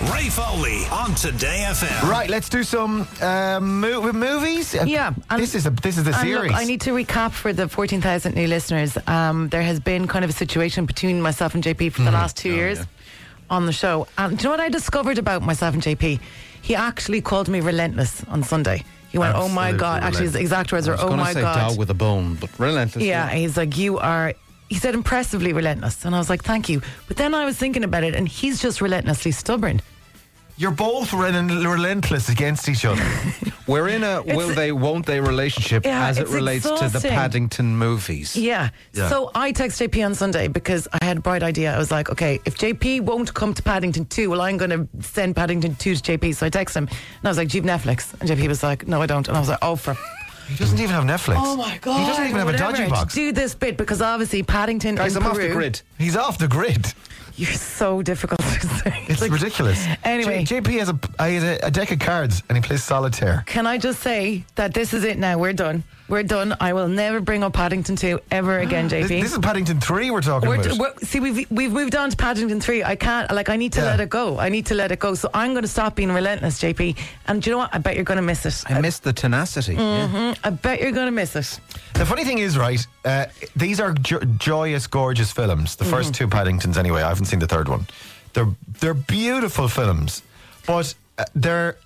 Ray Foley on Today FM. Right, let's do some movies. Yeah, this is the series. Look, I need to recap for the 14,000 new listeners. There has been kind of a situation between myself and JP for the last 2 years on the show. And do you know what I discovered about myself and JP? He actually called me relentless on Sunday. He went, "Oh my God!" Actually, his exact words are, "Oh my God." Dog with a bone, but relentless. Yeah, he's like, "You are." He said, "Impressively relentless," and I was like, "Thank you." But then I was thinking about it, and he's just relentlessly stubborn. You're both relentless against each other. We're in a will they, won't they relationship as it relates to the exhausting. Paddington movies. Yeah. So I texted JP on Sunday because I had a bright idea. I was like, okay, if JP won't come to Paddington 2, well, I'm going to send Paddington 2 to JP. So I texted him and I was like, do you have Netflix? And JP was like, no, I don't. And I was like, oh, for... He doesn't even have Netflix. Oh my God. He doesn't even have a dodgy box. Do this bit because obviously Paddington Guys, in I'm Peru. off the grid. He's off the grid. You're so difficult to say. It's Like, ridiculous. Anyway. JP has a deck of cards and he plays solitaire. Can I just say that this is it now? We're done. We're done. I will never bring up Paddington 2 ever again, JP. This is Paddington 3 we're talking about. See, we've moved on to Paddington 3. I can't, I need to let it go. I need to let it go. So I'm going to stop being relentless, JP. And do you know what? I bet you're going to miss it. I missed the tenacity. Yeah. I bet you're going to miss it. The funny thing is, right, these are joyous, gorgeous films. The first two Paddingtons, anyway. I haven't seen the third one. They're beautiful films, but they're...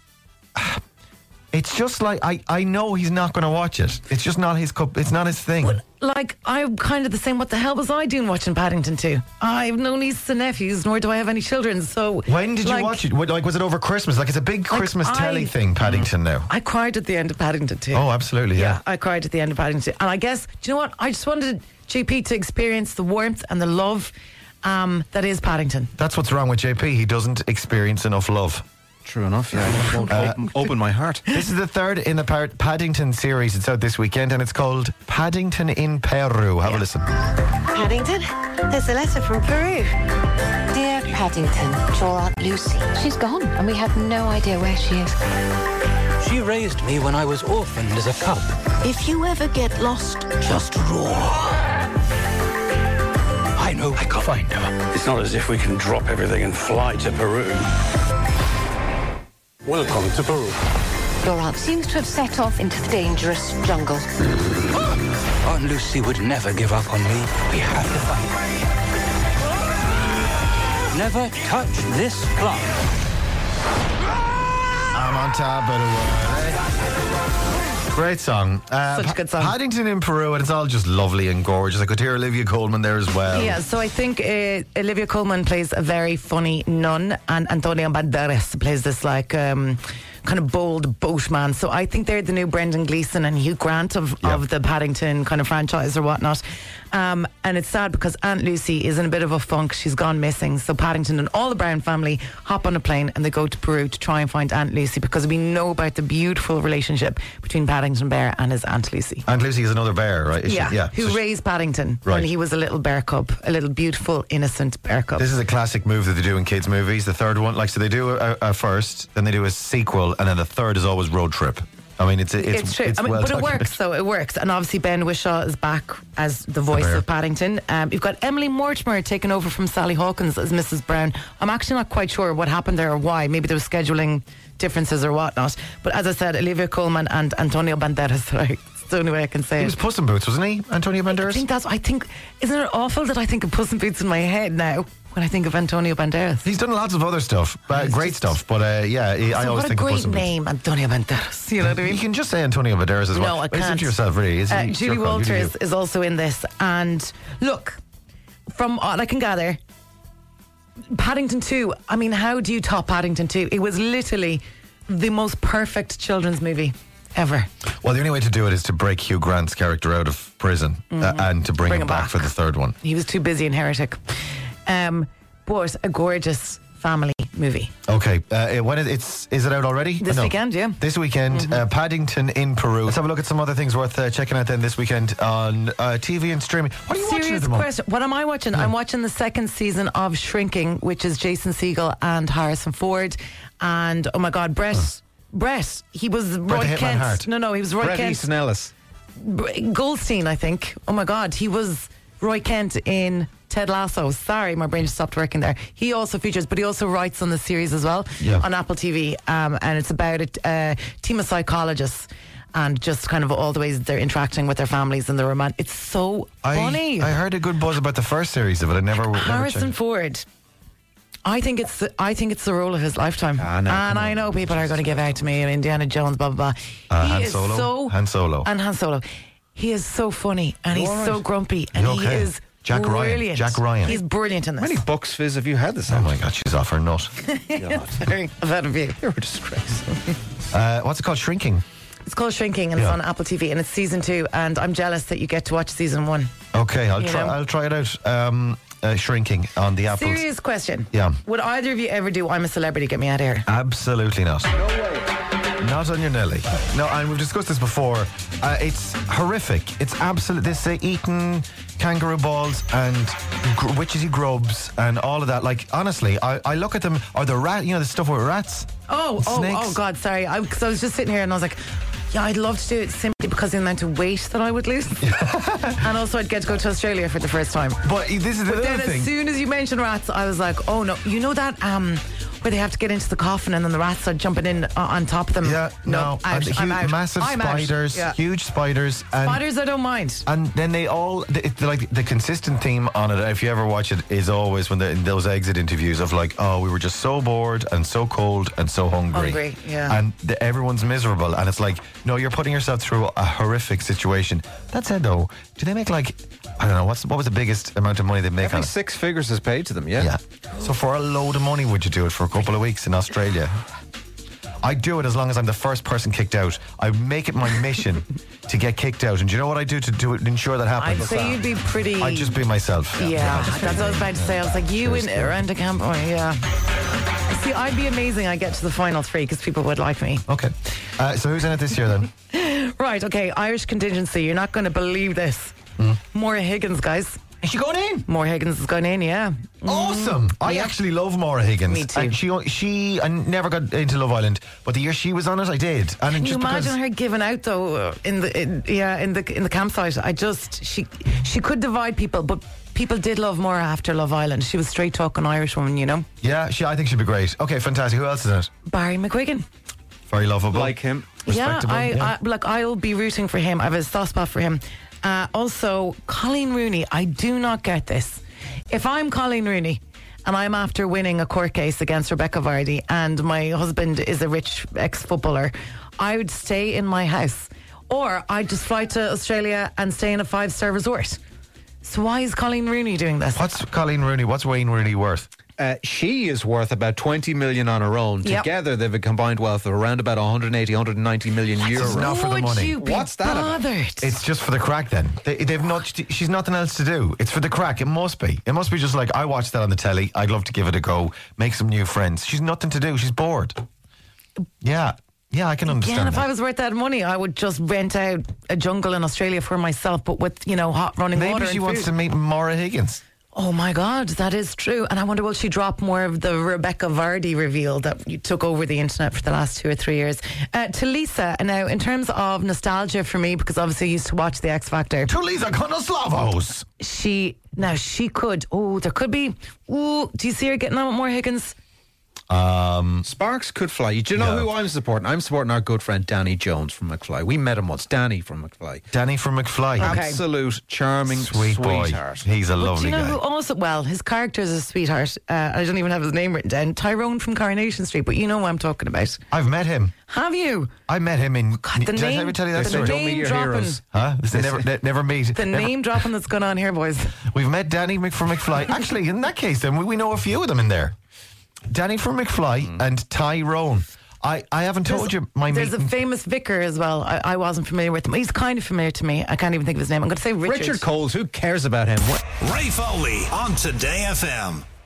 It's just like, I know he's not going to watch it. It's just not his cup. It's not his thing. But, like, I'm kind of the same. What the hell was I doing watching Paddington 2? I have no nieces and nephews, nor do I have any children. So when did you watch it? Like, was it over Christmas? Like, it's a big Christmas telly thing, Paddington now. I cried at the end of Paddington 2. Oh, absolutely, yeah. I cried at the end of Paddington 2. And I guess, do you know what? I just wanted JP to experience the warmth and the love that is Paddington. That's what's wrong with JP. He doesn't experience enough love. True enough, yeah. I won't open my heart. This is the third in the Paddington series. It's out this weekend and it's called Paddington in Peru. Have a listen. Paddington, there's a letter from Peru. Dear Paddington, to your Aunt Lucy. She's gone and we have no idea where she is. She raised me when I was orphaned as a cub. If you ever get lost, Just roar. I know I can find her. It's not as if we can drop everything and fly to Peru. Welcome to Peru. your aunt seems to have set off into the dangerous jungle. Aunt Lucy would never give up on me. We have to find her. Never touch this plant. I'm on top of the world. Great song. Such a good song. Paddington in Peru, and it's all just lovely and gorgeous. I could hear Olivia Colman there as well. Yeah, so I think Olivia Colman plays a very funny nun, and Antonio Banderas plays this like kind of bold boatman. So I think they're the new Brendan Gleeson and Hugh Grant of the Paddington kind of franchise or whatnot. And it's sad because Aunt Lucy is in a bit of a funk. She's gone missing. So Paddington and all the Brown family hop on a plane and they go to Peru to try and find Aunt Lucy, because we know about the beautiful relationship between Paddington Bear and his Aunt Lucy. Aunt Lucy is another bear, right? Is Yeah, she? Yeah. who raised Paddington when he was a little bear cub, a little beautiful, innocent bear cub. This is a classic move that they do in kids' movies. The third one, like, so they do a first, then they do a sequel, and then the third is always Road Trip. I mean, it's true. It's but well it works, though. It works. And obviously Ben Whishaw is back as the voice of Paddington. You've got Emily Mortimer taking over from Sally Hawkins as Mrs. Brown. I'm actually not quite sure what happened there or why. Maybe there was scheduling differences or whatnot. But as I said, Olivia Colman and Antonio Banderas, right? It's the only way I can say He it. was Puss in Boots, wasn't he, Antonio Banderas? I think, isn't it awful that I think of Puss in Boots in my head now when I think of Antonio Banderas? He's done lots of other stuff, great stuff. But I always think of Puss in Boots. What a great name, Antonio Banderas. You know what I mean? You can just say Antonio Banderas as well. No, I can't. Listen to yourself, really. Julie Walters is also in this. And look, from what I can gather, Paddington 2, I mean, how do you top Paddington 2? It was literally the most perfect children's movie ever. Well, the only way to do it is to break Hugh Grant's character out of prison and to bring him back for the third one. He was too busy in Heretic. But a gorgeous family movie. Okay, when is it out already? This weekend, yeah. This weekend, Paddington in Peru. Let's have a look at some other things worth checking out then this weekend on TV and streaming. What are you watching at the moment? Question. What am I watching? I'm watching the second season of Shrinking, which is Jason Segel and Harrison Ford. And, oh my God, Brett, he was Roy Kent. Hart. No, he was Roy Bret Kent. Easton Ellis. Goldstein, I think. Oh my God, he was Roy Kent in Ted Lasso. Sorry, my brain just stopped working there. He also features, but he also writes on the series as well on Apple TV. And it's about a team of psychologists and just kind of all the ways they're interacting with their families and the romance. It's so funny. I heard a good buzz about the first series of it. I never Harrison checked. Ford. I think it's the role of his lifetime. And I know people are going to give out to me, Indiana Jones, blah, blah, blah. Han Solo. Han Solo. He is so funny and he's so grumpy and he is Jack brilliant. Jack Ryan. He's brilliant in this. How many books, Fizz, have you had this? Oh my God, she's off her nut. Sorry, I've had a few. You're a disgrace. What's it called? Shrinking? It's called Shrinking and it's on Apple TV and it's season 2 and I'm jealous that you get to watch season 1. Okay, I'll try it out. Shrinking on the Apple. Serious question. Yeah. Would either of you ever do I'm a Celebrity, get me out of here? Absolutely not. No way. Not on your Nelly. No, and we've discussed this before. It's horrific. It's absolute. This eating kangaroo balls and witchetty grubs and all of that. Like, honestly, I look at them, or the rat, the stuff with rats. Oh God, sorry. Because I was just sitting here and I was like, yeah, I'd love to do it simply because of the amount of weight that I would lose. And also I'd get to go to Australia for the first time. But this is the other then thing. As soon as you mentioned rats, I was like, oh no. You know that where they have to get into the coffin and then the rats are jumping in on top of them? Yeah, no. I'm out. Massive spiders, huge spiders. Spiders I don't mind. And then the consistent theme on it, if you ever watch it, is always when in those exit interviews of like, oh, we were just so bored and so cold and so hungry. And everyone's miserable. And it's like, no, you're putting yourself through a horrific situation. That said, though, do they make like, I don't know, what was the biggest amount of money they make on it? 6 figures is paid to them, yeah. So for a load of money, would you do it for a couple of weeks in Australia? I'd do it as long as I'm the first person kicked out. I make it my mission to get kicked out. And do you know what I do to ensure that happens? I'd say you'd be pretty... I'd just be myself. Yeah, that's what I was about to say. I was like, you around a camp. Oh, yeah. See, I'd be amazing. I get to the final 3 because people would like me. Okay. So who's in it this year then? Right, okay. Irish contingency. You're not going to believe this. Maura Higgins, guys. Is she going in? Maura Higgins is going in, yeah. Awesome. I actually love Maura Higgins. Me too. And I never got into Love Island, but the year she was on it, I did. And Can you imagine her giving out though in the campsite? She could divide people, but people did love Maura after Love Island. She was straight talking Irish woman, Yeah, I think she'd be great. Okay, fantastic. Who else is in it? Barry McGuigan. Very lovable. Like him. Respectable. I'll be rooting for him. I have a soft spot for him. Also, Colleen Rooney. I do not get this. If I'm Colleen Rooney and I'm after winning a court case against Rebecca Vardy and my husband is a rich ex-footballer, I would stay in my house. Or I'd just fly to Australia and stay in a 5-star resort. So why is Colleen Rooney doing this? What's Wayne Rooney worth? She is worth about 20 million on her own. Yep. Together, they've a combined wealth of around about 180, 190 million euros. Not for the money. What's that about? It's just for the crack then. They've not. She's nothing else to do. It's for the crack. It must be. It must be just like, I watched that on the telly. I'd love to give it a go. Make some new friends. She's nothing to do. She's bored. Yeah, I can understand. Yeah, if that. I was worth that money, I would just rent out a jungle in Australia for myself, but with, hot running water. Maybe she wants to meet Maura Higgins. Oh my God, that is true. And I wonder, will she drop more of the Rebecca Vardy reveal that you took over the internet for the last 2 or 3 years? To Lisa, now in terms of nostalgia for me, because obviously I used to watch the X Factor. To Lisa Konoslavos. She could. Oh, there could be. Oh, do you see her getting on with Maura Higgins? Sparks could fly. Do you know who I'm supporting? I'm supporting our good friend Danny Jones from McFly. We met him once. Danny from McFly. Danny from McFly. Okay. Absolute charming boy. sweetheart. He's a lovely do you know guy. who also? Well, his character is a sweetheart. I don't even have his name written down. Tyrone from Coronation Street. But you know who I'm talking about. I've met him. Have you? I met him in. The did I ever tell you that story? Don't meet your heroes. Huh? Never meet. The name dropping that's going on here, boys. We've met Danny from McFly. Actually, in that case, then we know a few of them in there. Danny from McFly and Tyrone. I haven't told you my There's meeting. a famous vicar as well. I wasn't familiar with him. He's kind of familiar to me. I can't even think of his name. I'm going to say Richard. Richard Coles. Who cares about him? Ray Foley on Today FM.